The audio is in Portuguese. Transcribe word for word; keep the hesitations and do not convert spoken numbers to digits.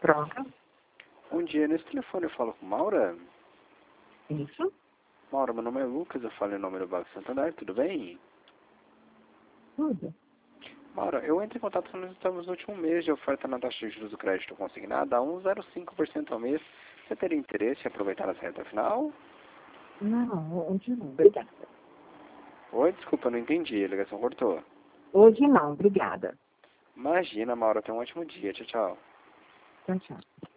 Pronto. Bom dia, nesse telefone eu falo com Maura? Isso. Maura, meu nome é Lucas, eu falo em nome do Banco Santander, tudo bem? Tudo. Maura, eu entrei em contato quando nós estamos no último mês de oferta na taxa de juros do crédito consignada a um vírgula zero cinco por cento ao mês. Você teria interesse em aproveitar essa reta final? Não, hoje não, obrigada. Oi, desculpa, eu não entendi, a ligação cortou. Hoje não, obrigada. Imagina, Maura, tenha um ótimo dia, tchau, tchau. Tchau, tchau.